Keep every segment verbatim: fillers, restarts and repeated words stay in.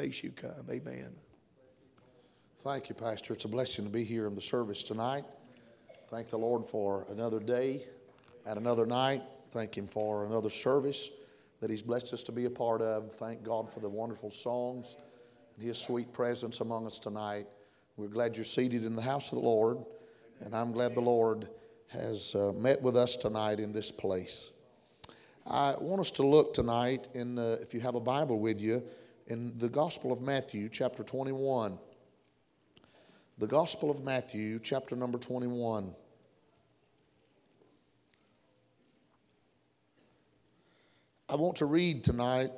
makes you come. Amen. Thank you, Pastor. It's a blessing to be here in the service tonight. Thank the Lord for another day and another night. Thank Him for another service that He's blessed us to be a part of. Thank God for the wonderful songs and His sweet presence among us tonight. We're glad you're seated in the house of the Lord, and I'm glad the Lord has uh, met with us tonight in this place. I want us to look tonight, in, uh, if you have a Bible with you, in the Gospel of Matthew, chapter twenty-one. The Gospel of Matthew, chapter number twenty-one. I want to read tonight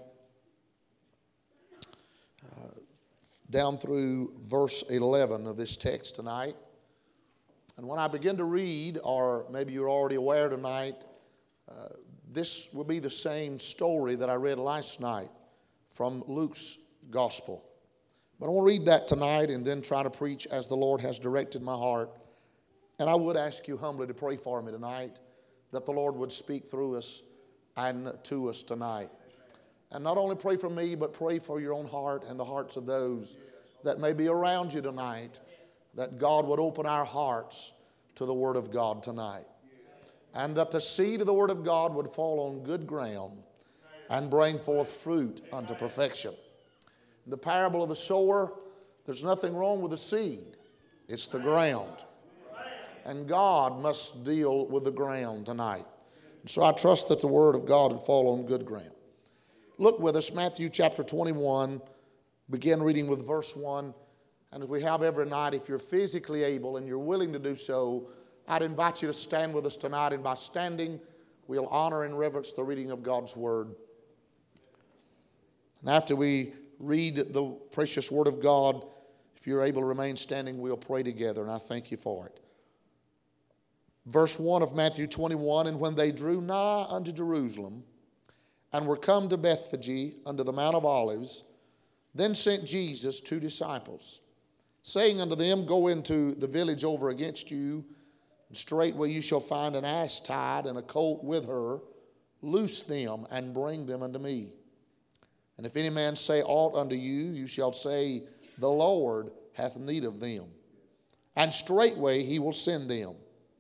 uh, down through verse eleven of this text tonight. And when I begin to read, or maybe you're already aware tonight, uh, this will be the same story that I read last night from Luke's Gospel. But I want to read that tonight and then try to preach as the Lord has directed my heart. And I would ask you humbly to pray for me tonight, that the Lord would speak through us and to us tonight. And not only pray for me, but pray for your own heart and the hearts of those that may be around you tonight, that God would open our hearts to the Word of God tonight. And that the seed of the Word of God would fall on good ground and bring forth fruit unto perfection. The parable of the sower, there's nothing wrong with the seed. It's the ground. And God must deal with the ground tonight. And so I trust that the Word of God would fall on good ground. Look with us, Matthew chapter twenty-one, begin reading with verse one. And as we have every night, if you're physically able and you're willing to do so, I'd invite you to stand with us tonight. And by standing, we'll honor and reverence the reading of God's Word. And after we read the precious Word of God, if you're able to remain standing, we'll pray together, and I thank you for it. Verse one of Matthew twenty-one, and when they drew nigh unto Jerusalem, and were come to Bethphage unto the Mount of Olives, then sent Jesus two disciples, saying unto them, Go into the village over against you, and straightway you shall find an ass tied, and a colt with her. Loose them, and bring them unto me. And if any man say aught unto you, you shall say, The Lord hath need of them. And straightway he will send them.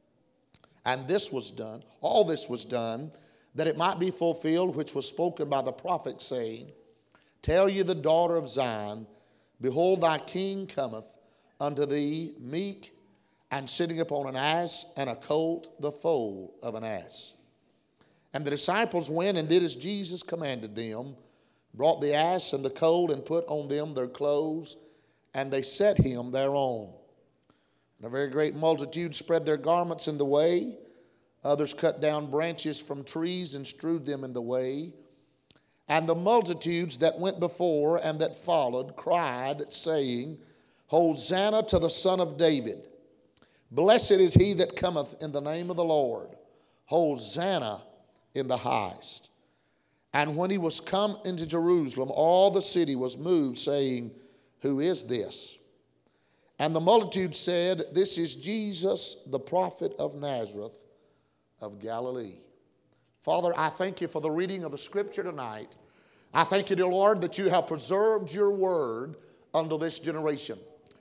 And this was done, all this was done, that it might be fulfilled, which was spoken by the prophet, saying, Tell ye the daughter of Zion, Behold, thy king cometh unto thee, meek, and sitting upon an ass, and a colt, the foal of an ass. And the disciples went and did as Jesus commanded them, brought the ass and the colt, and put on them their clothes, and they set him thereon. And a very great multitude spread their garments in the way. Others cut down branches from trees and strewed them in the way. And the multitudes that went before and that followed cried, saying, Hosanna to the Son of David. Blessed is he that cometh in the name of the Lord. Hosanna in the highest. And when he was come into Jerusalem, all the city was moved, saying, Who is this? And the multitude said, This is Jesus, the prophet of Nazareth of Galilee. Father, I thank you for the reading of the Scripture tonight. I thank you, dear Lord, that you have preserved your word unto this generation.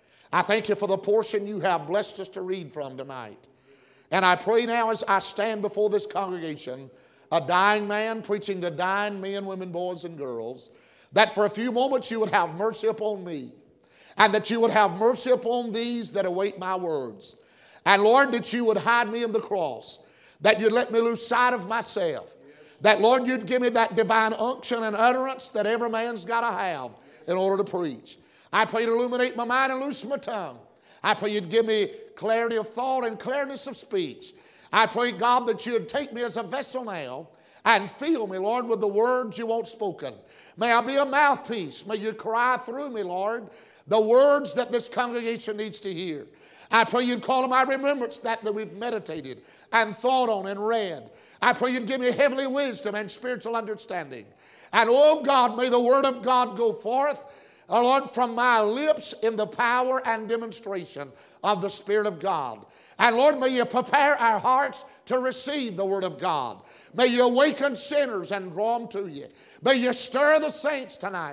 I thank you for the portion you have blessed us to read from tonight. And I pray now as I stand before this congregation, a dying man preaching to dying men, women, boys, and girls, that for a few moments you would have mercy upon me, and that you would have mercy upon these that await my words. And Lord, that you would hide me in the cross, that you'd let me lose sight of myself, that Lord, you'd give me that divine unction and utterance that every man's got to have in order to preach. I pray to illuminate my mind and loose my tongue. I pray you'd give me clarity of thought and clearness of speech. I pray, God, that you'd take me as a vessel now and fill me, Lord, with the words you want spoken. May I be a mouthpiece. May you cry through me, Lord, the words that this congregation needs to hear. I pray you'd call to my remembrance that that we've meditated and thought on and read. I pray you'd give me heavenly wisdom and spiritual understanding. And, oh God, may the word of God go forth, oh Lord, from my lips in the power and demonstration of the Spirit of God. And Lord, may you prepare our hearts to receive the word of God. May you awaken sinners and draw them to you. May you stir the saints tonight.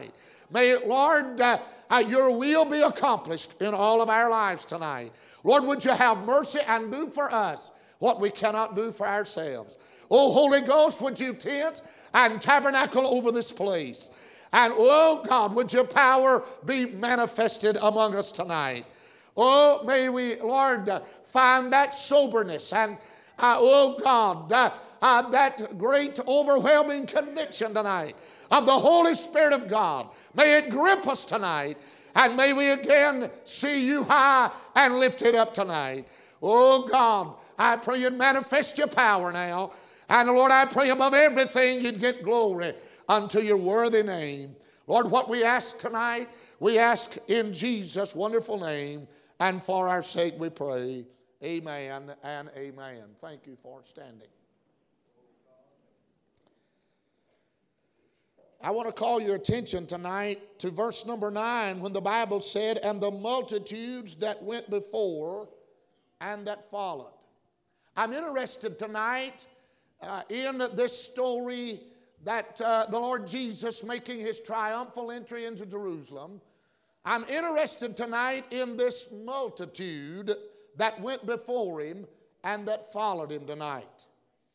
May, Lord, uh, uh, your will be accomplished in all of our lives tonight. Lord, would you have mercy and do for us what we cannot do for ourselves. Oh, Holy Ghost, would you tent and tabernacle over this place? And, oh, God, would your power be manifested among us tonight? Oh, may we, Lord, uh, find that soberness and, uh, oh, God, uh, uh, that great overwhelming conviction tonight of the Holy Spirit of God. May it grip us tonight, and may we again see you high and lifted up tonight. Oh, God, I pray you'd manifest your power now. And, Lord, I pray above everything you'd get glory unto your worthy name. Lord, what we ask tonight, we ask in Jesus' wonderful name, and for our sake we pray. Amen and amen. Thank you for standing. I want to call your attention tonight to verse number nine, when the Bible said, and the multitudes that went before and that followed. I'm interested tonight uh, in this story that uh, the Lord Jesus making his triumphal entry into Jerusalem. I'm interested tonight in this multitude that went before him and that followed him tonight.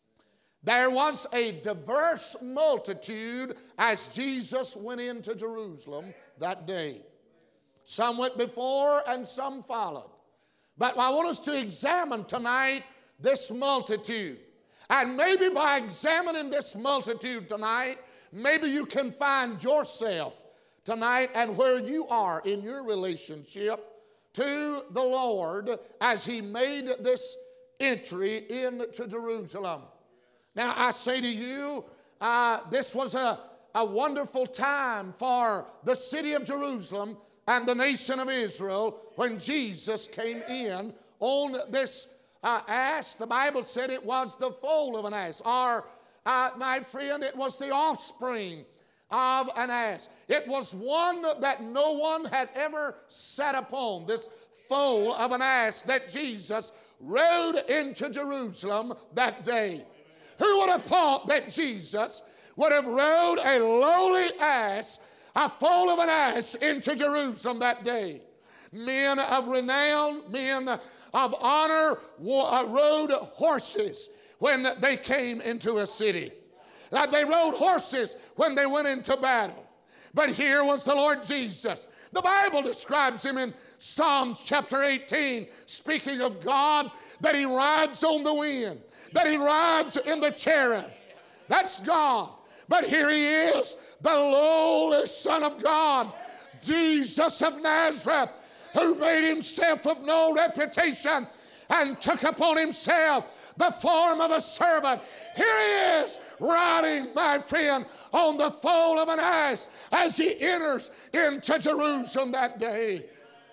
There was a diverse multitude as Jesus went into Jerusalem that day. Some went before and some followed. But I want us to examine tonight this multitude. And maybe by examining this multitude tonight, maybe you can find yourself tonight and where you are in your relationship to the Lord as he made this entry into Jerusalem. Now, I say to you, uh, this was a, a wonderful time for the city of Jerusalem and the nation of Israel when Jesus came in on this uh, ass. The Bible said it was the foal of an ass, or, uh, my friend, it was the offspring of an ass. It was one that no one had ever sat upon, this foal of an ass that Jesus rode into Jerusalem that day. Who would have thought that Jesus would have rode a lowly ass, a foal of an ass, into Jerusalem that day? Men of renown, men of honor rode horses when they came into a city. They rode horses when they went into battle. But here was the Lord Jesus. The Bible describes him in Psalms chapter eighteen, speaking of God, that he rides on the wind, that he rides in the cherub. That's God. But here he is, the lowly Son of God, Jesus of Nazareth, who made himself of no reputation and took upon himself the form of a servant. Here he is, riding, my friend, on the foal of an ass as he enters into Jerusalem that day.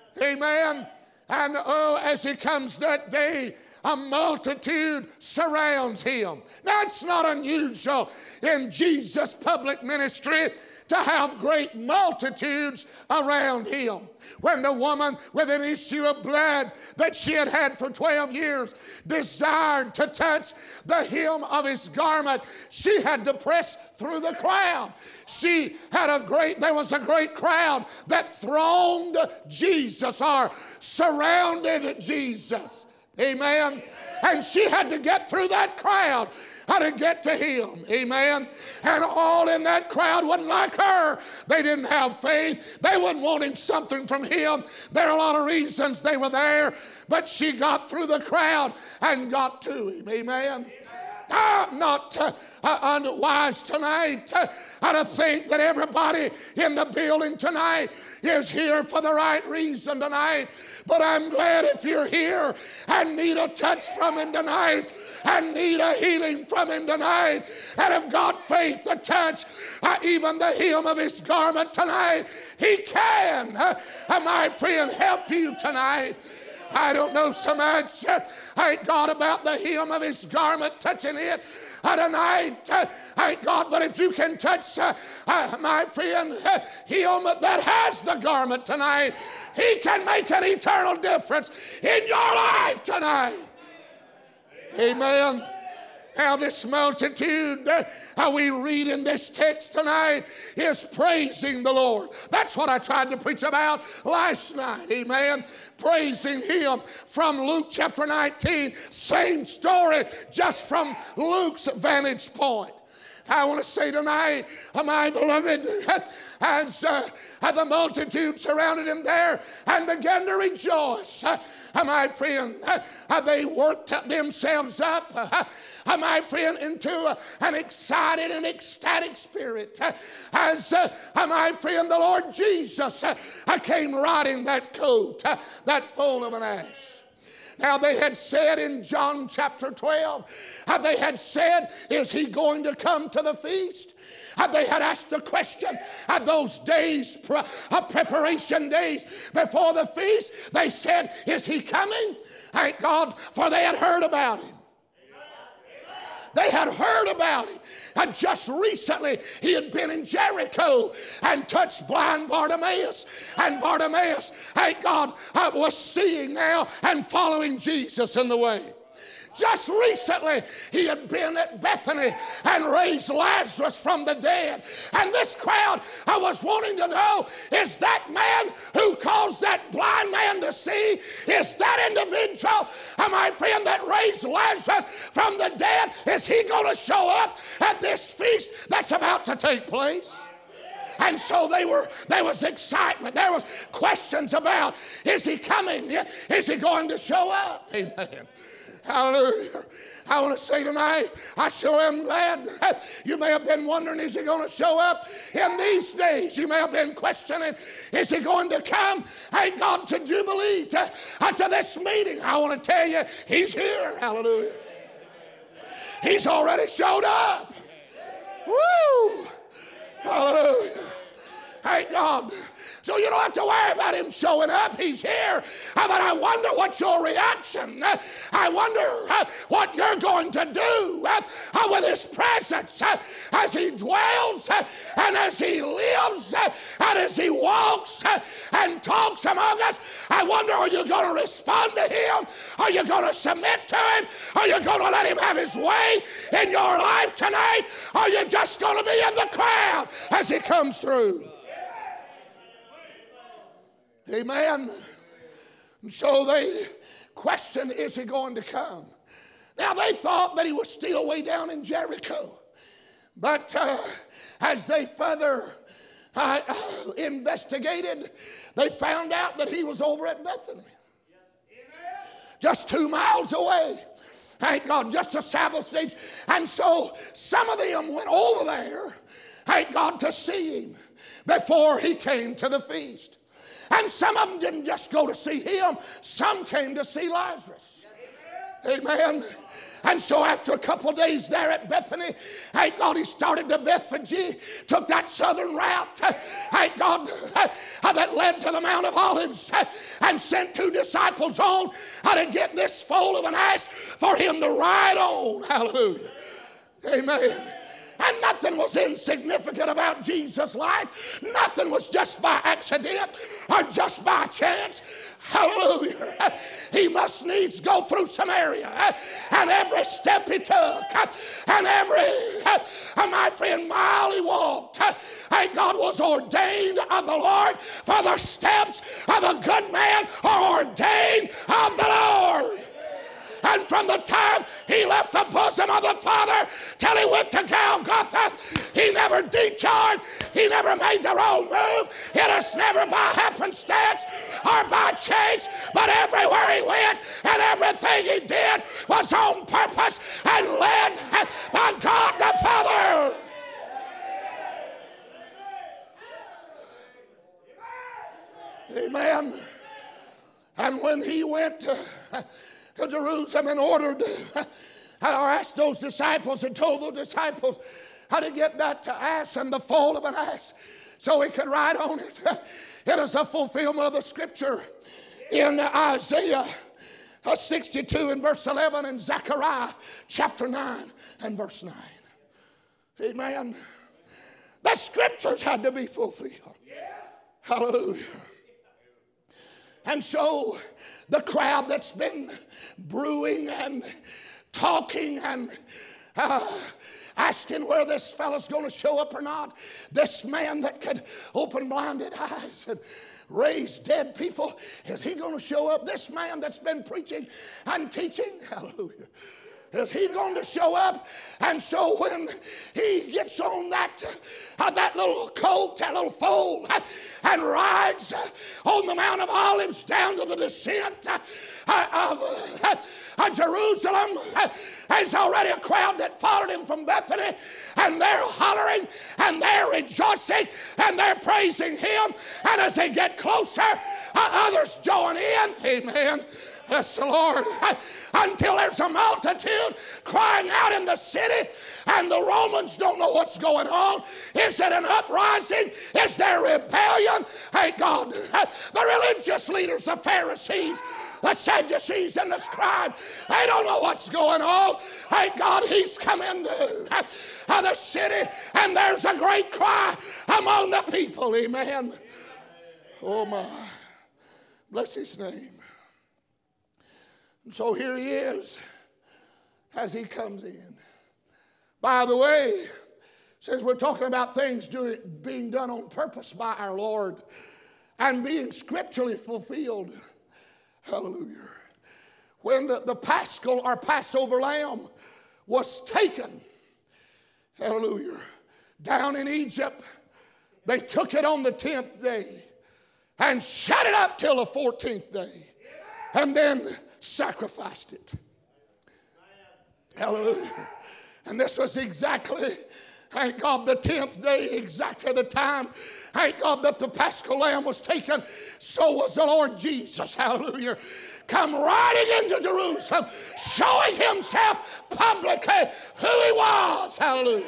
Amen. And oh, as he comes that day, a multitude surrounds him. Now, it's not unusual in Jesus' public ministry to have great multitudes around him. When the woman with an issue of blood that she had had for twelve years desired to touch the hem of his garment, she had to press through the crowd. She had a great, there was a great crowd that thronged Jesus or surrounded Jesus. Amen. And she had to get through that crowd how to get to him. Amen. And all in that crowd wasn't like her. They didn't have faith. They wasn't wanting something from him. There are a lot of reasons they were there, but she got through the crowd and got to him. Amen. I'm not uh, uh, unwise tonight uh, to think that everybody in the building tonight is here for the right reason tonight. But I'm glad if you're here and need a touch from him tonight and need a healing from him tonight and have got faith to touch uh, even the hem of his garment tonight, he can, uh, uh, my friend, help you tonight. I don't know so much, uh, thank God, about the hem of his garment, touching it uh, tonight, uh, thank God, but if you can touch, uh, uh, my friend, uh, him that has the garment tonight, he can make an eternal difference in your life tonight. Amen. Now this multitude, how we read in this text tonight, is praising the Lord. That's what I tried to preach about last night. Amen. Praising Him from Luke chapter nineteen. Same story, just from Luke's vantage point. I want to say tonight, my beloved, as uh, the multitude surrounded Him there and began to rejoice, uh, my friend, uh, they worked themselves up, uh, my friend, into uh, an excited and ecstatic spirit. Uh, as, uh, my friend, the Lord Jesus uh, came riding that coat, uh, that foal of an ass. Now they had said in John chapter twelve, uh, they had said, is He going to come to the feast? Uh, they had asked the question at uh, those days, pre- uh, preparation days before the feast. They said, is He coming? Thank God, for they had heard about Him. They had heard about Him. And just recently, He had been in Jericho and touched blind Bartimaeus. And Bartimaeus, thank God, was seeing now and following Jesus in the way. Just recently, He had been at Bethany and raised Lazarus from the dead. And this crowd, I was wanting to know, is that man who caused that blind man to see, is that individual, my friend, that raised Lazarus from the dead, is he going to show up at this feast that's about to take place? And so they were, there was excitement. There was questions about, is He coming? Is He going to show up? Amen. Hallelujah. I want to say tonight, I sure am glad. You may have been wondering, is He going to show up in these days? You may have been questioning, is He going to come? Thank God, to Jubilee, to, uh, to this meeting. I want to tell you, He's here. Hallelujah. He's already showed up. Woo! Hallelujah. Thank God. So you don't have to worry about Him showing up. He's here. But I wonder what's your reaction. I wonder uh, what you're going to do uh, with His presence uh, as He dwells uh, and as He lives uh, and as He walks uh, and talks among us. I wonder, are you going to respond to Him? Are you going to submit to Him? Are you going to let Him have His way in your life tonight? Are you just going to be in the crowd as He comes through? Amen. And so they questioned, is He going to come? Now they thought that He was still way down in Jericho. But uh, as they further uh, uh, investigated, they found out that He was over at Bethany. Just two miles away. Thank God, just a Sabbath stage. And so some of them went over there, thank God, to see Him before He came to the feast. And some of them didn't just go to see Him. Some came to see Lazarus. Amen. And so after a couple of days there at Bethany, thank God, He started to Bethphage, took that southern route, thank God, that led to the Mount of Olives, and sent two disciples on to get this foal of an ass for Him to ride on. Hallelujah. Amen. And nothing was insignificant about Jesus' life. Nothing was just by accident or just by chance. Hallelujah. He must needs go through Samaria. And every step He took, and every, my friend, mile He walked, and God was ordained of the Lord, for the steps of a good man are ordained of the Lord. And from the time He left the bosom of the Father till He went to Golgotha, He never detoured. He never made the wrong move. It was never by happenstance or by chance, but everywhere He went and everything He did was on purpose and led by God the Father. Amen. And when He went to to Jerusalem and ordered, or asked those disciples and told those disciples how to get that to ass and the foal of an ass so he could ride on it. It is a fulfillment of the scripture in Isaiah sixty-two and verse eleven and Zechariah chapter nine and verse nine. Amen. The scriptures had to be fulfilled. Hallelujah. And so the crowd that's been brewing and talking and Uh, asking where this fellow's going to show up or not. This man that could open blinded eyes and raise dead people, is he going to show up? This man that's been preaching and teaching, hallelujah, is he going to show up? And so when he gets on that uh, that little colt, that little foal, uh, and rides uh, on the Mount of Olives down to the descent uh, of uh, uh, Jerusalem, uh, there's already a crowd that followed him from Bethany, and they're hollering, and they're rejoicing, and they're praising him. And as they get closer, uh, others join in. Amen. Bless the Lord. Until there's a multitude crying out in the city, and the Romans don't know what's going on. Is it an uprising? Is there rebellion? Hey, God, the religious leaders, the Pharisees, the Sadducees and the scribes, they don't know what's going on. Hey, God, he's come into uh, the city, and there's a great cry among the people. Amen. Oh, my. Bless his name. And so here he is as he comes in. By the way, since we're talking about things doing, being done on purpose by our Lord and being scripturally fulfilled, hallelujah, when the, the Paschal or Passover lamb was taken, hallelujah, down in Egypt, they took it on the tenth day and shut it up till the fourteenth day, and then sacrificed it. Hallelujah. And this was exactly, thank God, the tenth day, exactly the time, thank God, that the Paschal lamb was taken. So was the Lord Jesus, hallelujah, come riding into Jerusalem, showing himself publicly who he was. Hallelujah.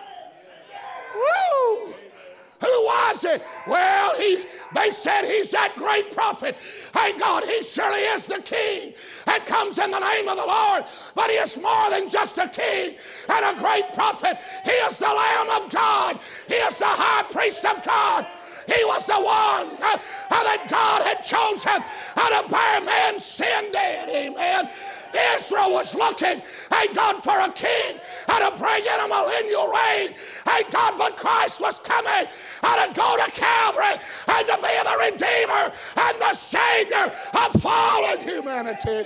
Woo! Who was it? Well, he, they said he's that great prophet. Thank God, he surely is the king that comes in the name of the Lord. But he is more than just a king and a great prophet. He is the Lamb of God. He is the high priest of God. He was the one uh, uh, that God had chosen uh, to bear man's sin debt. Amen. Israel was looking, thank God, for a king and to bring in a millennial reign. Thank God, but Christ was coming and to go to Calvary and to be the Redeemer and the Savior of fallen humanity.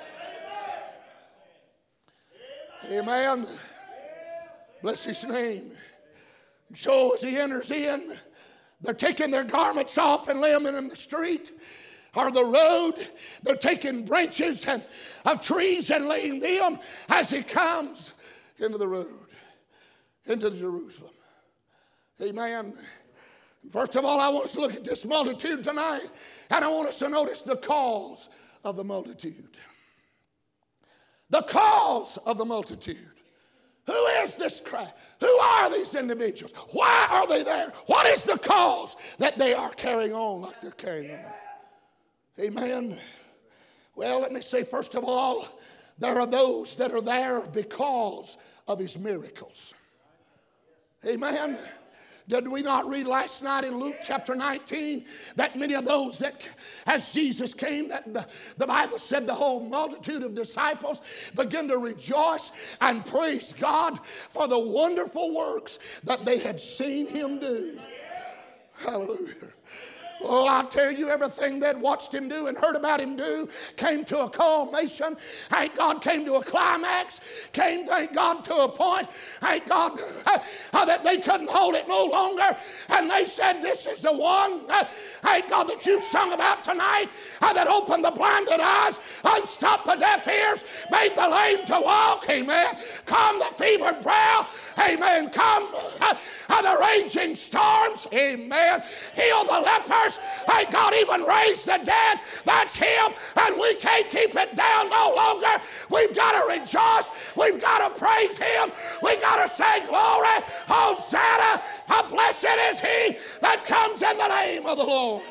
Amen. Bless his name. So as he enters in, they're taking their garments off and laying them in the street or the road. They're taking branches and, of trees and laying them as he comes into the road, into Jerusalem. Amen. First of all, I want us to look at this multitude tonight, and I want us to notice the cause of the multitude. The cause of the multitude. Who is this crowd? Who are these individuals? Why are they there? What is the cause that they are carrying on like they're carrying on? Amen. Well, let me say, first of all, there are those that are there because of his miracles. Amen. Did we not read last night in Luke chapter nineteen that many of those that, as Jesus came, that the, the Bible said the whole multitude of disciples began to rejoice and praise God for the wonderful works that they had seen him do. Hallelujah. Oh, I tell you, everything they'd watched him do and heard about him do came to a culmination. Thank God, came to a climax. Came, thank God, to a point, thank God, uh, uh, that they couldn't hold it no longer. And they said, this is the one, uh, thank God, that you've sung about tonight, uh, that opened the blinded eyes, unstopped the deaf ears, made the lame to walk. Amen. Calm the fevered brow. Amen. Calm uh, uh, the raging storms. Amen. Heal the lepers. Thank God, even raised the dead. That's him, and we can't keep it down no longer. We've got to rejoice. We've got to praise him. We've got to say glory. Hosanna. How blessed is he that comes in the name of the Lord.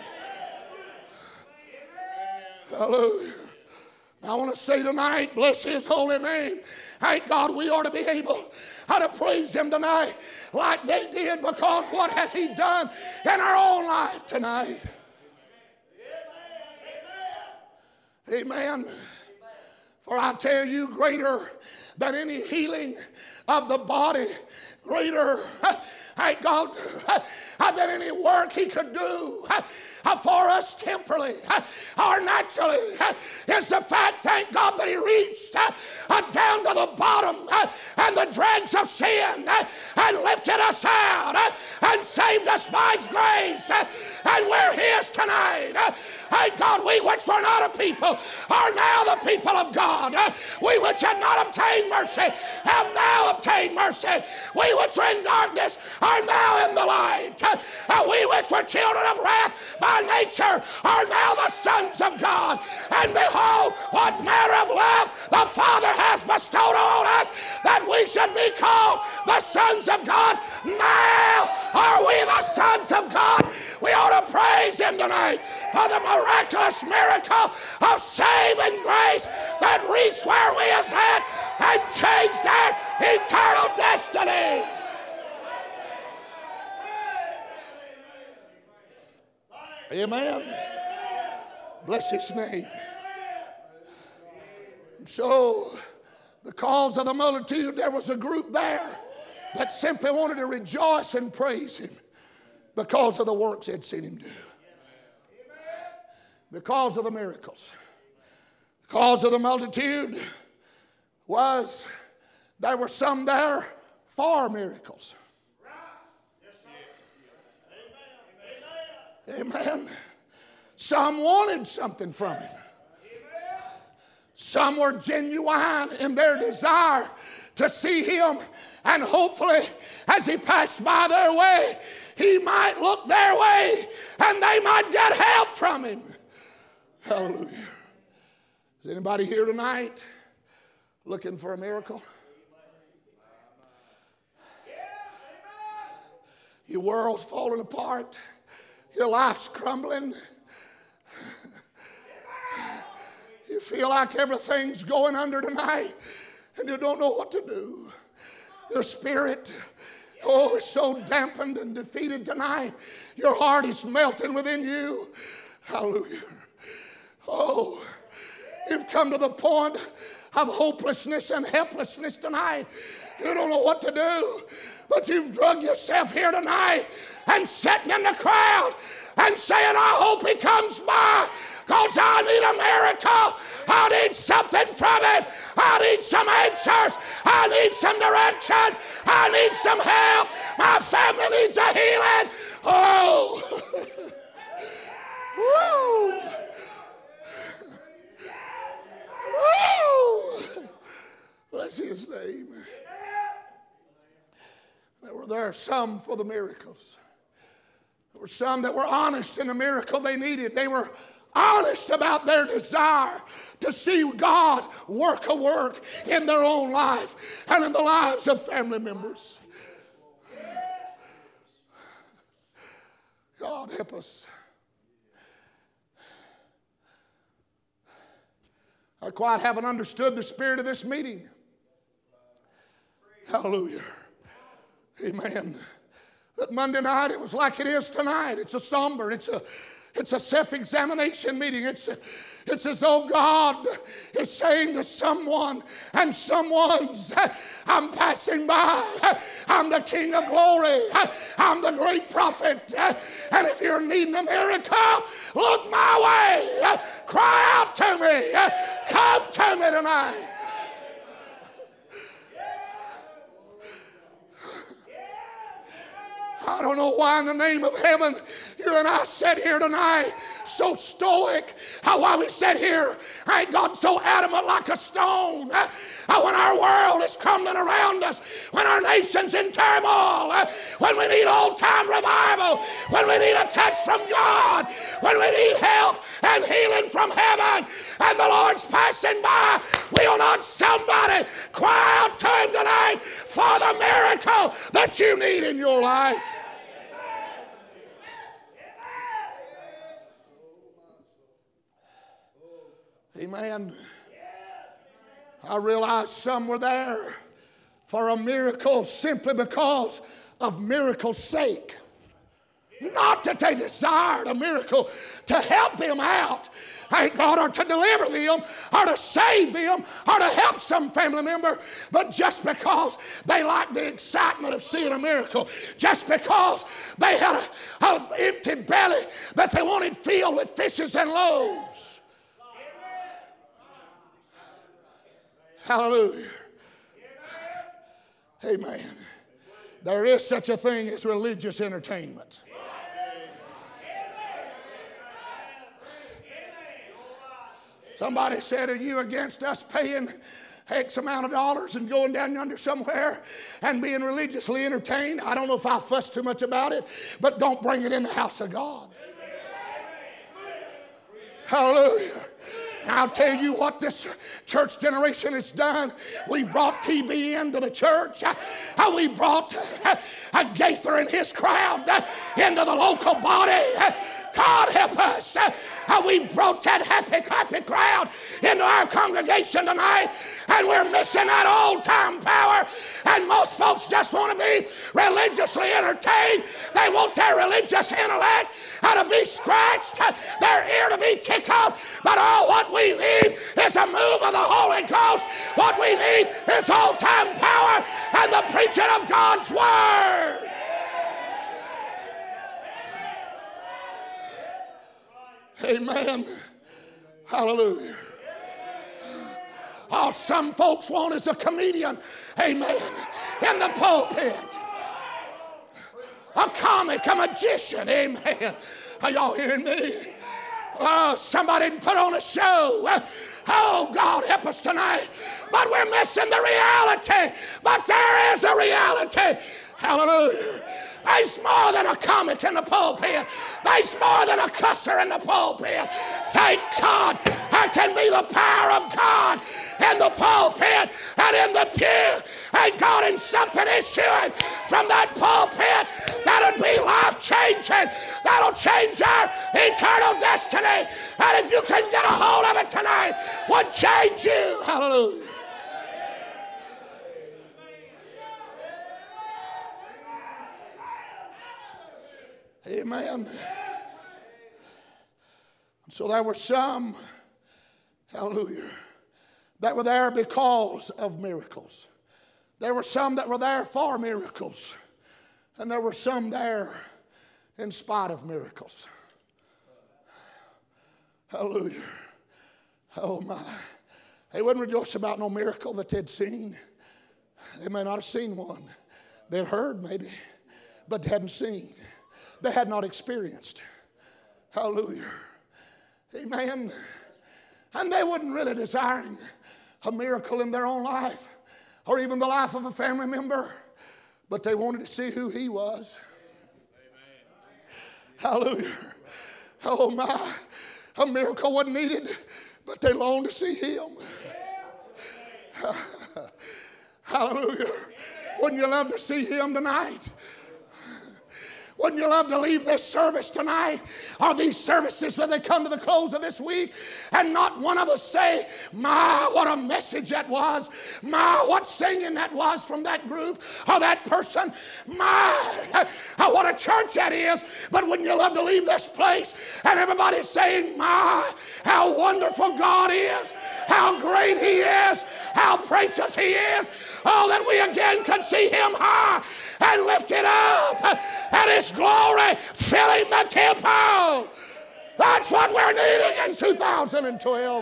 Hallelujah. I want to say tonight, bless his holy name. Thank God we ought to be able how to praise him tonight like they did, because what has he done in our own life tonight? Amen. For I tell you, greater than any healing of the body, greater, thank God, than any work he could do for us temporally or naturally, is the fact, thank God, that he reached down to the bottom and the dregs of sin and lifted us out and saved us by his grace, and we're his tonight. Thank God, we which were not a people are now the people of God. We which had not obtained mercy have now obtained mercy. We which were in darkness are now in the light. We which were children of wrath by nature are now the sons of God. And behold, what manner of love the Father has bestowed on us, that we should be called the sons of God. Now are we the sons of God. We ought to praise him tonight for the miraculous miracle of saving grace that reached where we is at and changed our eternal destiny. Amen. Bless his name. So, because of the multitude, there was a group there that simply wanted to rejoice and praise him because of the works they'd seen him do. Because of the miracles. Because of the multitude was, there were some there for miracles. Amen. Some wanted something from him. Some were genuine in their desire to see him, and hopefully as he passed by their way, he might look their way and they might get help from him. Hallelujah. Is anybody here tonight looking for a miracle? Your world's falling apart. Your life's crumbling. You feel like everything's going under tonight and you don't know what to do. Your spirit, oh, is so dampened and defeated tonight. Your heart is melting within you. Hallelujah. Oh, you've come to the point of hopelessness and helplessness tonight. You don't know what to do, but you've drug yourself here tonight and sitting in the crowd and saying, I hope he comes by, because I need a miracle. I need something from him. I need some answers. I need some direction. I need some help. My family needs a healing. Oh. Woo. Woo. Bless his name. There were there some for the miracles. There were some that were honest in the miracle they needed. They were honest about their desire to see God work a work in their own life and in the lives of family members. God help us. I quite haven't understood the spirit of this meeting. Hallelujah. Amen. That Monday night, it was like it is tonight. It's a somber, it's a It's a self-examination meeting. It's, a, it's as though God is saying to someone and someone's, I'm passing by. I'm the King of glory. I'm the great prophet. And if you're needing a miracle, look my way. Cry out to me. Come to me tonight. I don't know why in the name of heaven you and I sit here tonight so stoic. How why we sit here, ain't God so adamant like a stone. How when our world is crumbling around us, when our nation's in turmoil, when we need old-time revival, when we need a touch from God, when we need help and healing from heaven, and the Lord's passing by, will not somebody cry out to him tonight for the miracle that you need in your life? Amen. I realize some were there for a miracle simply because of miracle's sake. Not that they desired a miracle to help them out, thank God, or to deliver them, or to save them, or to help some family member, but just because they liked the excitement of seeing a miracle, just because they had an empty belly that they wanted filled with fishes and loaves. Hallelujah. Amen. There is such a thing as religious entertainment. Somebody said, are you against us paying X amount of dollars and going down yonder somewhere and being religiously entertained? I don't know if I fuss too much about it, but don't bring it in the house of God. Hallelujah. I'll tell you what this church generation has done. We brought T B into the church. We brought Gaither and his crowd into the local body. God help us. How we brought that happy, happy crowd into our congregation tonight, and we're missing that old-time power. And most folks just want to be religiously entertained. They want their religious intellect to be scratched, their ear to be tickled. But all what we need is a move of the Holy Ghost. What we need is old-time power and the preaching of God's Word. Amen. Hallelujah. All some folks want is a comedian, amen, in the pulpit. A comic, a magician, amen. Are y'all hearing me? Oh, somebody put on a show. Oh, God, help us tonight. But we're missing the reality. But there is a reality. Hallelujah. There's more than a comic in the pulpit. There's more than a cusser in the pulpit. Thank God there can be the power of God in the pulpit and in the pew. Thank God, and something issuing from that pulpit that'll be life-changing. That'll change our eternal destiny. And if you can get a hold of it tonight, would change you. Hallelujah. Amen. So there were some, hallelujah, that were there because of miracles. There were some that were there for miracles. And there were some there in spite of miracles. Hallelujah. Oh my. They wouldn't rejoice about no miracle that they'd seen. They may not have seen one. They'd heard maybe, but they hadn't seen. They had not experienced. Hallelujah. Amen. And they wasn't really desiring a miracle in their own life or even the life of a family member, but they wanted to see who he was. Hallelujah. Oh my. A miracle wasn't needed, but they longed to see him. Hallelujah. Wouldn't you love to see him tonight? Wouldn't you love to leave this service tonight, or these services when they come to the close of this week, and not one of us say, my, what a message that was. My, what singing that was from that group or that person. My, what a church that is. But wouldn't you love to leave this place and everybody saying, my, how wonderful God is, how great he is, how precious he is. Oh, that we again could see him high and lifted up, and his glory filling the temple. That's what we're needing in two thousand twelve.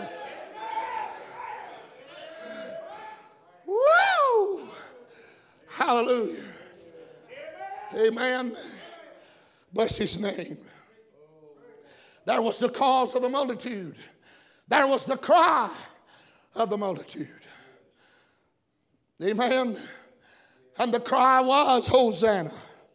Woo! Hallelujah. Amen. Bless his name. There was the cause of the multitude. There was the cry of the multitude. Amen. And the cry was, Hosanna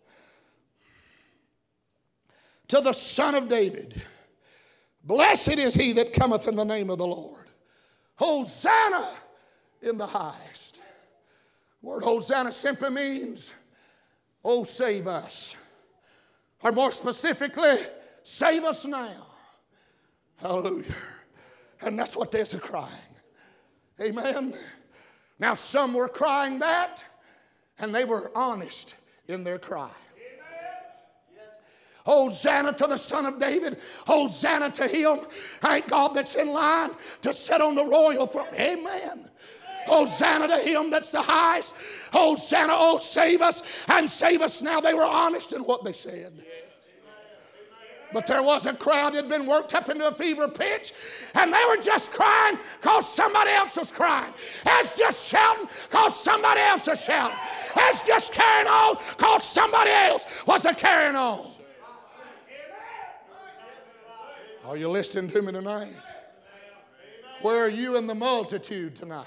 to the Son of David. Blessed is he that cometh in the name of the Lord. Hosanna in the highest. The word Hosanna simply means, oh, save us. Or more specifically, save us now. Hallelujah. And that's what they're crying. Amen. Now some were crying that, and they were honest in their cry. Hosanna to the Son of David. Hosanna to him. Thank God that's in line to sit on the royal throne. Amen. Hosanna to him that's the highest. Hosanna, oh, save us and save us now. They were honest in what they said. But there was a crowd that had been worked up into a fever pitch, and they were just crying because somebody else was crying. That's just shouting because somebody else was shouting. That's just carrying on because somebody else was a carrying on. Are you listening to me tonight? Where are you in the multitude tonight?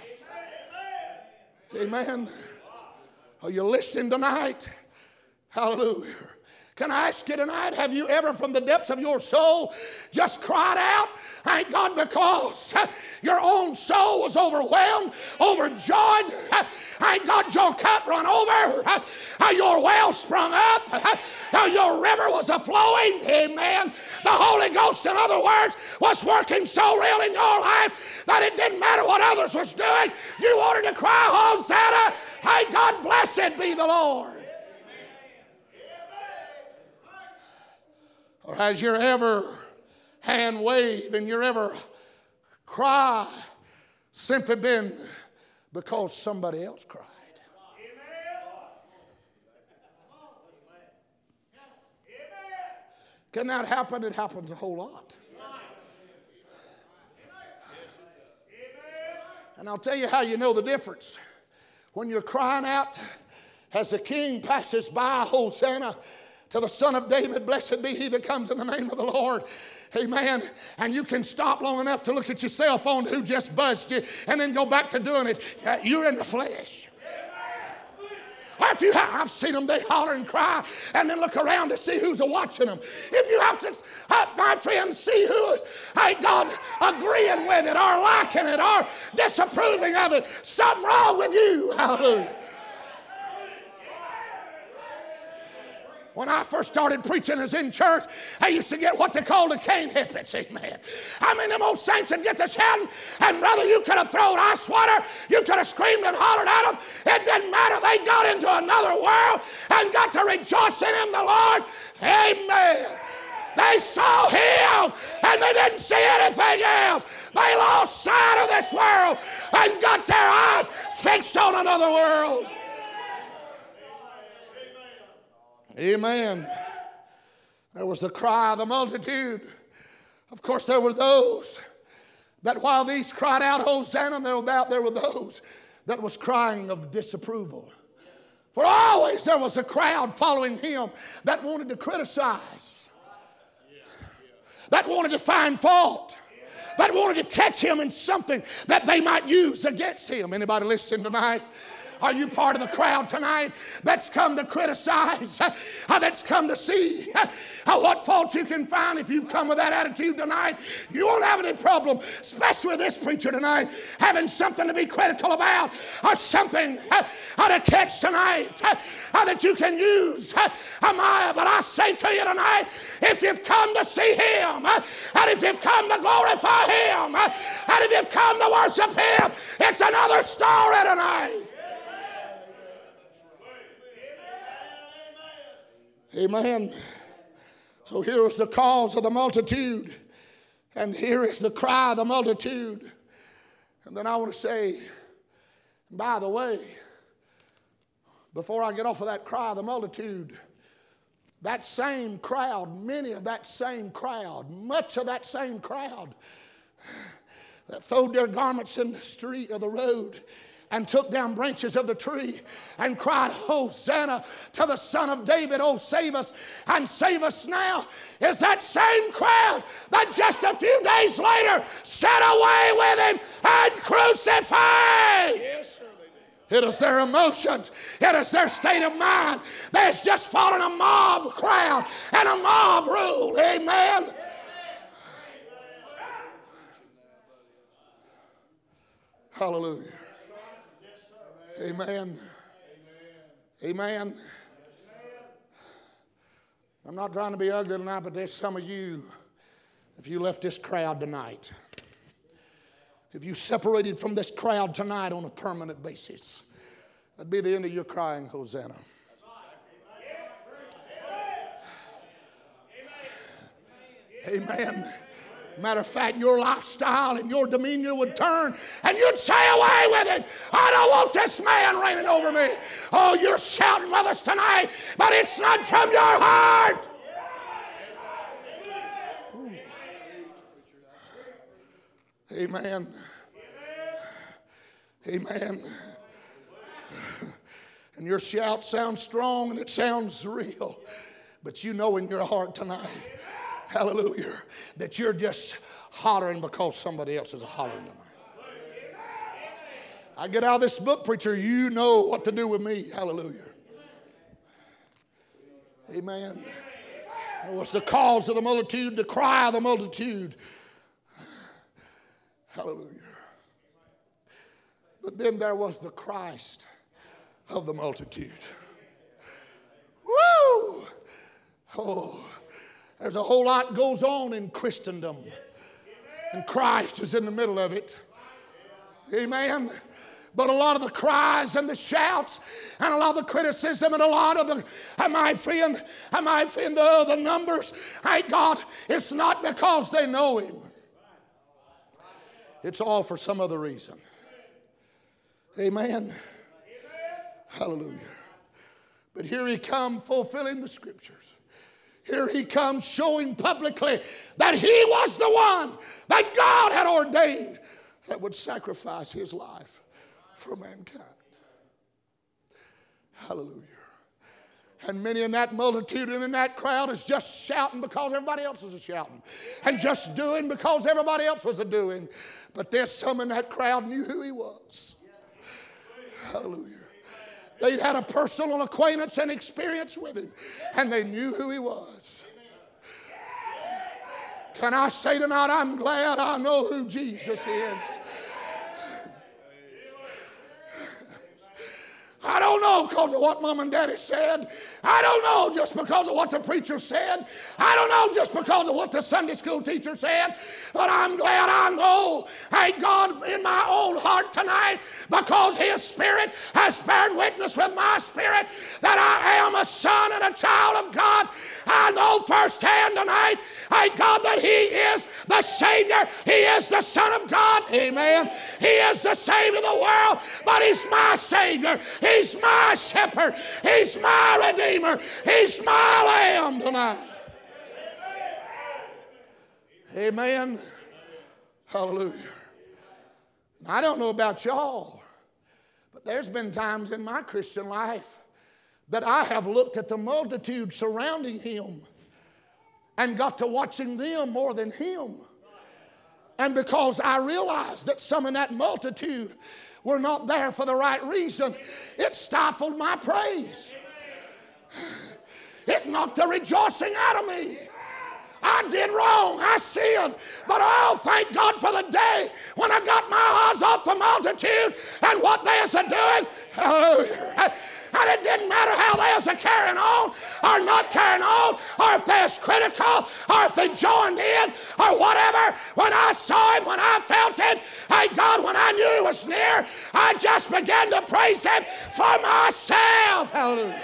Amen. Are you listening tonight? Hallelujah. Can I ask you tonight, have you ever from the depths of your soul just cried out, thank God, because your own soul was overwhelmed, overjoyed? Thank God your cup run over, your well sprung up, your river was a-flowing. Amen. The Holy Ghost, in other words, was working so real in your life that it didn't matter what others was doing. You wanted to cry, Hosanna. Thank God, blessed be the Lord. Or has your ever hand wave and your ever cry simply been because somebody else cried? Can that happen? It happens a whole lot. And I'll tell you how you know the difference. When you're crying out as the king passes by, Hosanna to the Son of David, blessed be he that comes in the name of the Lord. Amen. And you can stop long enough to look at your cell phone who just buzzed you and then go back to doing it. Uh, you're in the flesh. Or if you have, I've seen them, they holler and cry and then look around to see who's watching them. If you have to, uh, my friend, see who is, hey, God, agreeing with it or liking it or disapproving of it, something wrong with you. Hallelujah. When I first started preaching as in church, I used to get what they called the cane hippets, amen. I mean, them old saints would get to shouting, and brother, you could have thrown ice water, you could have screamed and hollered at them. It didn't matter. They got into another world and got to rejoicing in the Lord. Amen. They saw him, and they didn't see anything else. They lost sight of this world and got their eyes fixed on another world. Amen. There was the cry of the multitude. Of course, there were those that while these cried out, Hosanna, no doubt there were those that was crying of disapproval. For always there was a crowd following him that wanted to criticize, that wanted to find fault, that wanted to catch him in something that they might use against him. Anybody listening tonight? Are you part of the crowd tonight that's come to criticize, uh, that's come to see uh, what fault you can find? If you've come with that attitude tonight, you won't have any problem, especially with this preacher tonight, having something to be critical about or something uh, to catch tonight uh, uh, that you can use. Uh, uh, but I say to you tonight, if you've come to see him, uh, and if you've come to glorify him, uh, and if you've come to worship him, it's another story tonight. Amen. So here is the cause of the multitude, and here is the cry of the multitude. And then I want to say, by the way, before I get off of that cry of the multitude, that same crowd, many of that same crowd, much of that same crowd that throwed their garments in the street or the road and took down branches of the tree and cried, Hosanna to the Son of David, oh, save us and save us now, is that same crowd that just a few days later set away with him and crucified. Yes, sir, they did. It is their emotions. It is their state of mind. There's just fallen a mob crowd and a mob rule. Amen. Hallelujah. Amen. Amen. I'm not trying to be ugly tonight, but there's some of you, if you left this crowd tonight, if you separated from this crowd tonight on a permanent basis, that'd be the end of your crying, Hosanna. Amen. Matter of fact, your lifestyle and your demeanor would turn and you'd say, away with it. I don't want this man reigning over me. Oh, you're shouting with us tonight, but it's not from your heart. Ooh. Amen. Amen. And your shout sounds strong and it sounds real. But you know in your heart tonight, hallelujah, that you're just hollering because somebody else is hollering tonight. I get out of this book, preacher, you know what to do with me. Hallelujah. Amen. It was the cause of the multitude, the cry of the multitude. Hallelujah. But then there was the Christ of the multitude. Woo! Oh, there's a whole lot goes on in Christendom. And Christ is in the middle of it. Amen. But a lot of the cries and the shouts and a lot of the criticism and a lot of the, am I friend, am I friend, the, the numbers, thank God, it's not because they know Him. It's all for some other reason. Amen. Hallelujah. But here He comes fulfilling the Scriptures. Here He comes showing publicly that He was the one that God had ordained that would sacrifice His life for mankind. Hallelujah. And many in that multitude and in that crowd is just shouting because everybody else was shouting. And just doing because everybody else was doing. But there's some in that crowd knew who He was. Hallelujah. They'd had a personal acquaintance and experience with Him. And they knew who He was. Can I say tonight, I'm glad I know who Jesus is. I don't know because of what Mom and Daddy said. I don't know just because of what the preacher said. I don't know just because of what the Sunday school teacher said. But I'm glad I know, thank God, in my own heart tonight, because His Spirit has beared witness with my spirit that I am a son and a child of God. I know firsthand tonight, thank God, that He is the Savior. He is the Son of God. Amen. He is the Savior of the world, but He's my Savior. He's my shepherd. He's my Redeemer. He's my Lamb tonight. Amen. Hallelujah. I don't know about y'all, but there's been times in my Christian life that I have looked at the multitude surrounding Him and got to watching them more than Him. And because I realized that some in that multitude were not there for the right reason, it stifled my praise. It knocked the rejoicing out of me. I did wrong. I sinned. But oh, thank God for the day when I got my eyes off the multitude and what they was doing. Hallelujah. And it didn't matter how they was carrying on or not carrying on, or if they was critical, or if they joined in, or whatever. When I saw Him, when I felt it, thank God, when I knew He was near, I just began to praise Him for myself. Hallelujah.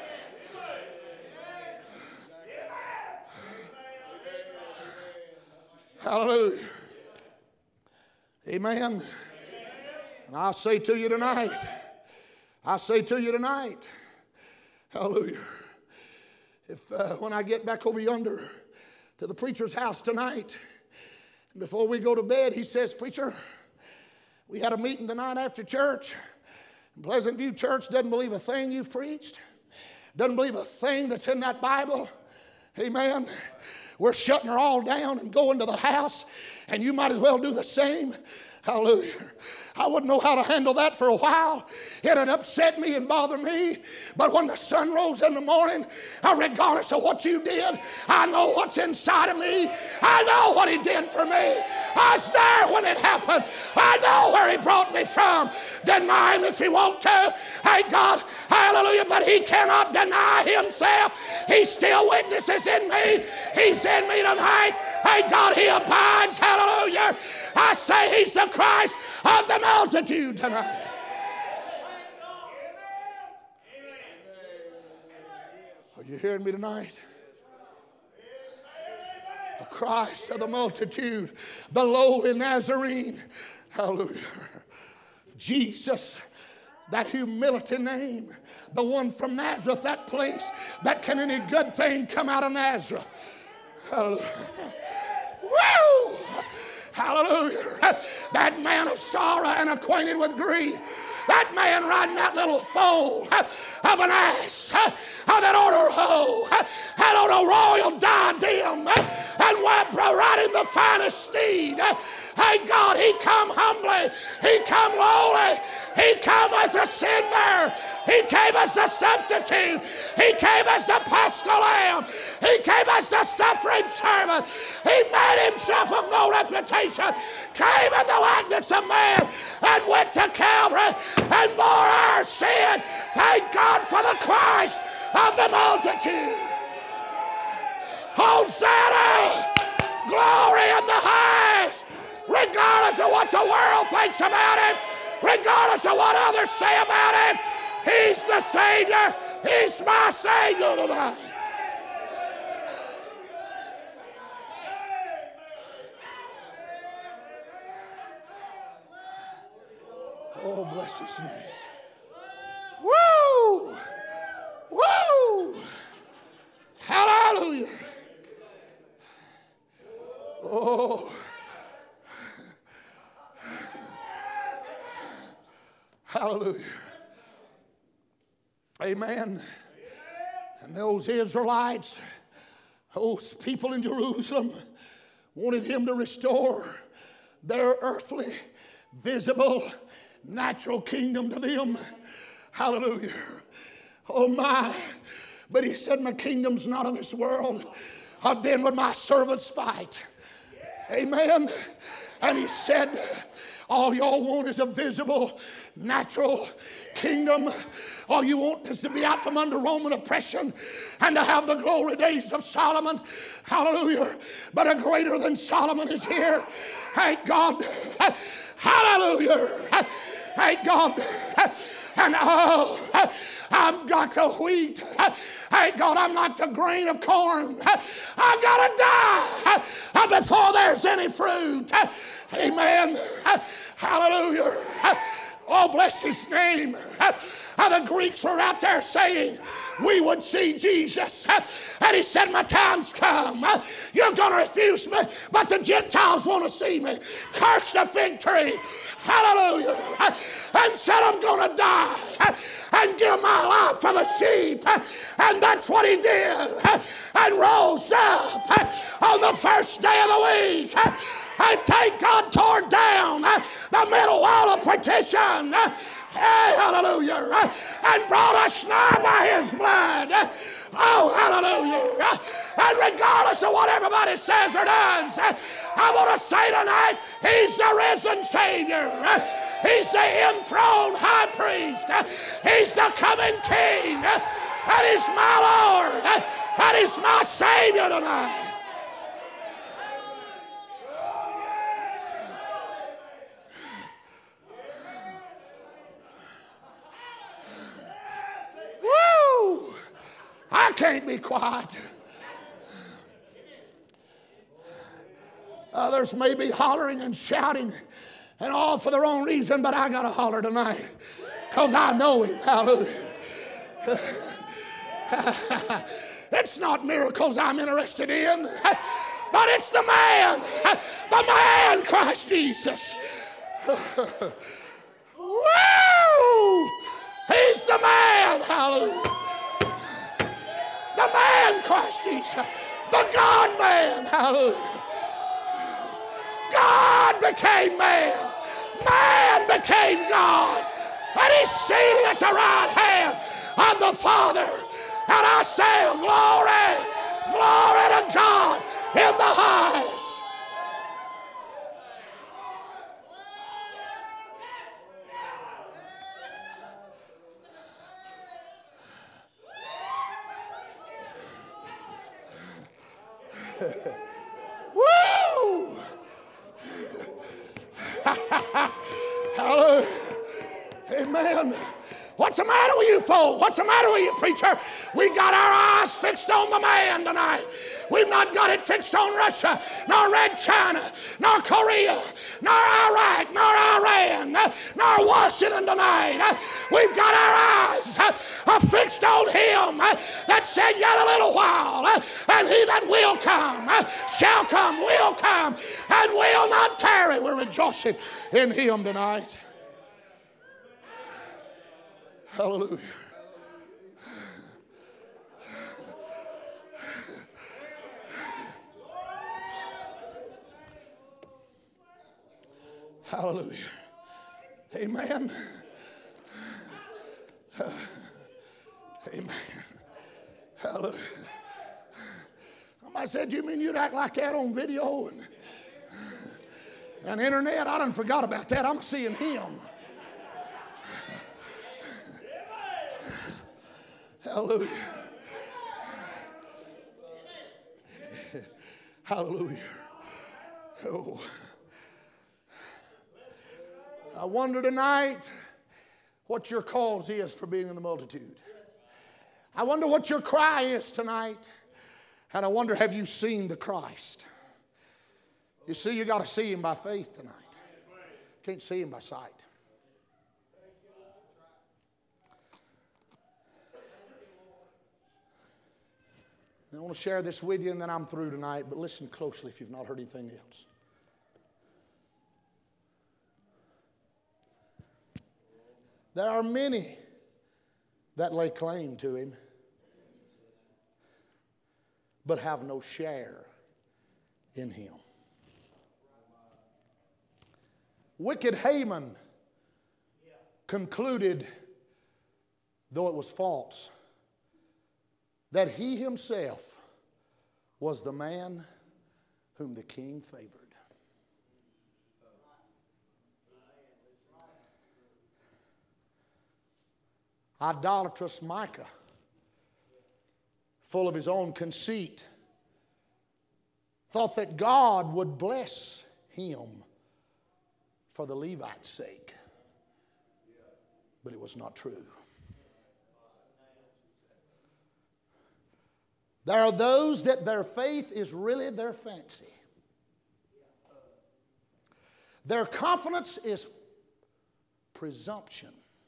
Hallelujah. Amen. And I'll say to you tonight, I say to you tonight, hallelujah, if uh, when I get back over yonder to the preacher's house tonight, and before we go to bed, he says, preacher, we had a meeting tonight after church. Pleasant View Church doesn't believe a thing you've preached, doesn't believe a thing that's in that Bible. Amen. We're shutting her all down and going to the house, and you might as well do the same. Hallelujah. I wouldn't know how to handle that for a while. It had upset me and bothered me. But when the sun rose in the morning, regardless of what you did, I know what's inside of me. I know what He did for me. I was there when it happened. I know where He brought me from. Deny Him if you want to. Thank God. Hallelujah. But He cannot deny Himself. He still witnesses in me. He's in me tonight. Thank God He abides. Hallelujah. I say He's the Christ of the multitude tonight. Are you hearing me tonight? A Christ of the multitude, the lowly Nazarene. Hallelujah. Jesus, that humility name, the one from Nazareth, that place that can any good thing come out of Nazareth. Hallelujah. Woo! Hallelujah. That man of sorrow and acquainted with grief. That man riding that little foal of an ass, of that order hoe, had on a royal diadem, and riding the finest steed. Hey God, he come humbly, he come lowly, he come as a sin bearer, he came as the substitute, he came as the paschal lamb, he came as the suffering servant, he made himself of no reputation, came in the likeness of man, and went to Calvary and bore our sin. Thank God for the Christ of the multitude. Hosanna! Glory in the highest! Regardless of what the world thinks about him, regardless of what others say about him, he's the Savior. He's my Savior tonight. Oh, bless his name. Woo! Woo! Hallelujah. Oh. Hallelujah. Amen. And those Israelites, those people in Jerusalem, wanted him to restore their earthly, visible, natural kingdom to them. Hallelujah. Oh my. But he said, my kingdom's not of this world. Or then would my servants fight. Amen. And he said, all y'all want is a visible, natural kingdom. All you want is to be out from under Roman oppression and to have the glory days of Solomon. Hallelujah. But a greater than Solomon is here. Thank God. Hallelujah. Thank God. And oh, I'm like the wheat. Thank God I'm like the grain of corn. I've got to die before there's any fruit. Amen. Hallelujah. Oh, bless his name. The Greeks were out there saying, we would see Jesus. And he said, my time's come. You're going to refuse me, but the Gentiles want to see me. Curse the fig tree. Hallelujah. And said, I'm going to die and give my life for the sheep. And that's what he did. And rose up on the first day of the week. And thank God tore down the middle wall of partition. Hey, hallelujah. And brought us nigh by his blood. Oh, hallelujah. And regardless of what everybody says or does, I want to say tonight, he's the risen Savior. He's the enthroned high priest. He's the coming King. And he's my Lord. And he's my Savior tonight. Woo! I can't be quiet. Others may be hollering and shouting and all for their own reason, but I got to holler tonight because I know him. Hallelujah. It's not miracles I'm interested in, but it's the man, the man, Christ Jesus. Woo! He's the man, hallelujah. The man, Christ Jesus. The God-man, hallelujah. God became man. Man became God. And he's seated at the right hand of the Father. And I say, glory, glory to God in the highest. Woo! Hallelujah. Amen. What's the matter with you folk? What's the matter with you, preacher? We got our eyes fixed on the man tonight. We've not got it fixed on Russia, nor Red China, nor Korea, nor Iraq, nor Iran, nor Washington tonight. We've got our eyes fixed on him that said, yet a little while, and he that will come shall come, will come, and will not tarry. We're rejoicing in him tonight. Hallelujah. Hallelujah. Amen. Uh, amen. Hallelujah. Somebody said, you mean you'd act like that on video and, and internet? I done forgot about that. I'm seeing him. Hallelujah. Hallelujah. Oh. I wonder tonight what your cause is for being in the multitude. I wonder what your cry is tonight. And I wonder, have you seen the Christ? You see, you got to see him by faith tonight. Can't see him by sight. I want to share this with you and then I'm through tonight, but listen closely if you've not heard anything else. There are many that lay claim to him, but have no share in him. Wicked Haman concluded, though it was false, that he himself was the man whom the king favored. Idolatrous Micah, full of his own conceit, thought that God would bless him for the Levite's sake. But it was not true. There are those that their faith is really their fancy. Their confidence is presumption.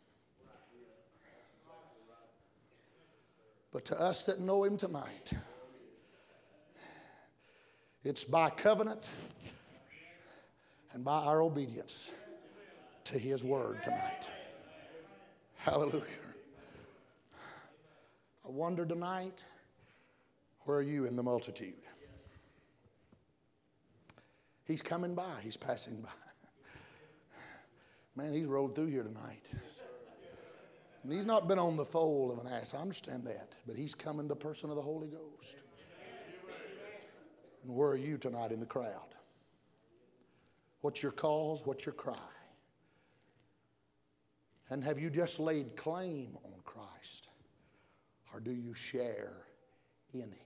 But to us that know him tonight, it's by covenant and by our obedience to his word tonight. Hallelujah. I wonder tonight, where are you in the multitude? He's coming by. He's passing by. Man, he's rode through here tonight. And he's not been on the foal of an ass. I understand that. But he's come in the person of the Holy Ghost. And where are you tonight in the crowd? What's your cause? What's your cry? And have you just laid claim on Christ? Or do you share in him?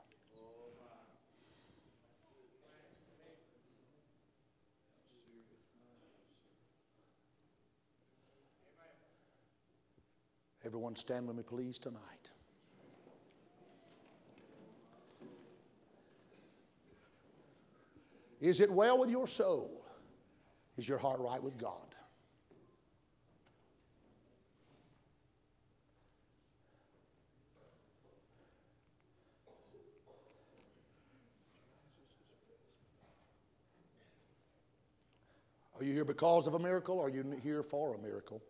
Everyone stand with me, please, tonight. Is it well with your soul? Is your heart right with God? Are you here because of a miracle, or are you here for a miracle?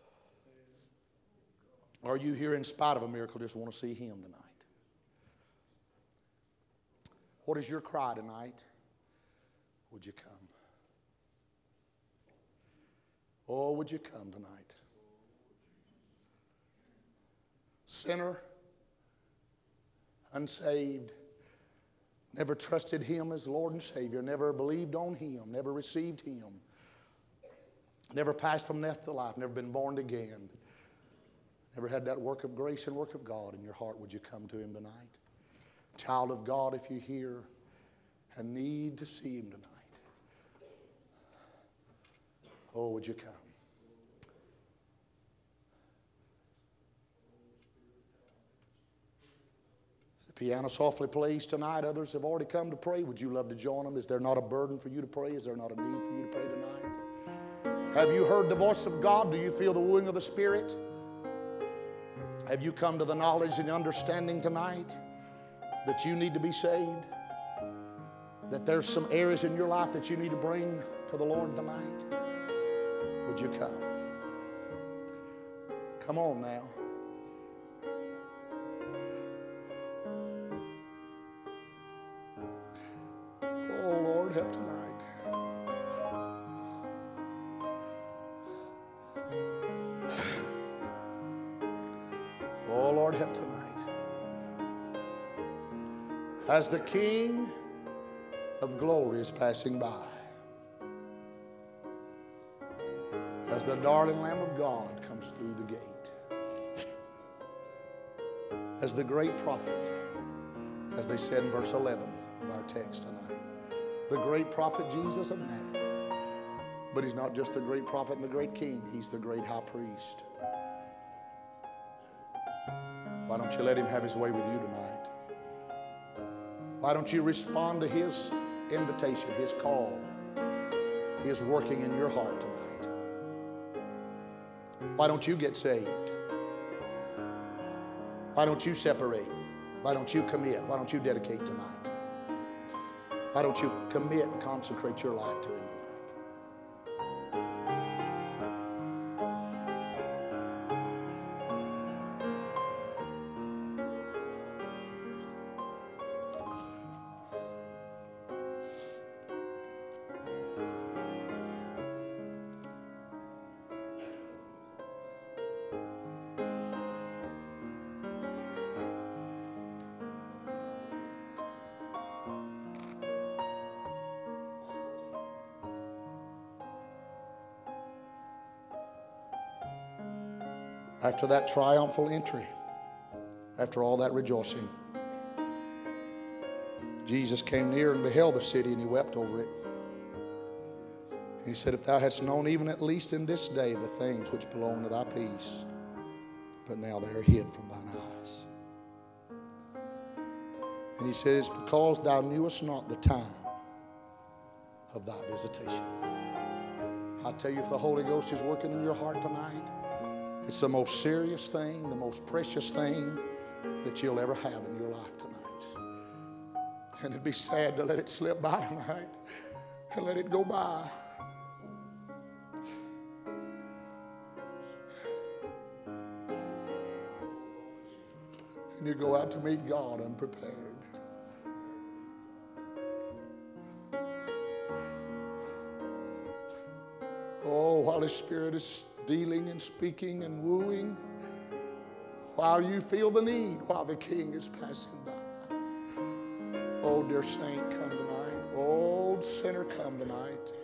Or are you here in spite of a miracle, just want to see him tonight? What is your cry tonight? Would you come? Oh, would you come tonight? Sinner, unsaved, never trusted him as Lord and Savior, never believed on him, never received him, never passed from death to life, never been born again. Never had that work of grace and work of God in your heart. Would you come to him tonight? Child of God, if you're here and need to see him tonight, oh, would you come? Piano softly plays tonight. Others have already come to pray. Would you love to join them? Is there not a burden for you to pray? Is there not a need for you to pray tonight? Have you heard the voice of God? Do you feel the wooing of the Spirit? Have you come to the knowledge and understanding tonight that you need to be saved? That there's some areas in your life that you need to bring to the Lord tonight? Would you come? Come on now. Oh, Lord, help tonight. Oh, Lord, help tonight. As the King of glory is passing by, as the darling Lamb of God comes through the gate, as the great prophet, as they said in verse eleven of our text tonight, the great prophet Jesus of Nazareth. But he's not just the great prophet and the great king, he's the great high priest. Why don't you let him have his way with you tonight? Why don't you respond to his invitation, his call? He is working in your heart tonight. Why don't you get saved? Why don't you separate? Why don't you commit? Why don't you dedicate tonight? Why don't you commit and consecrate your life to him tonight? After that triumphal entry, after all that rejoicing, Jesus came near and beheld the city, and he wept over it. He said, if thou hadst known even at least in this day the things which belong to thy peace, but now they are hid from thine eyes. And he said, it's because thou knewest not the time of thy visitation. I tell you, if the Holy Ghost is working in your heart tonight, it's the most serious thing, the most precious thing that you'll ever have in your life tonight. And it'd be sad to let it slip by tonight and let it go by. And you go out to meet God unprepared. Oh, while His Spirit is dealing and speaking and wooing, while you feel the need, while the King is passing by. Oh, dear saint, come tonight. Oh, sinner, come tonight.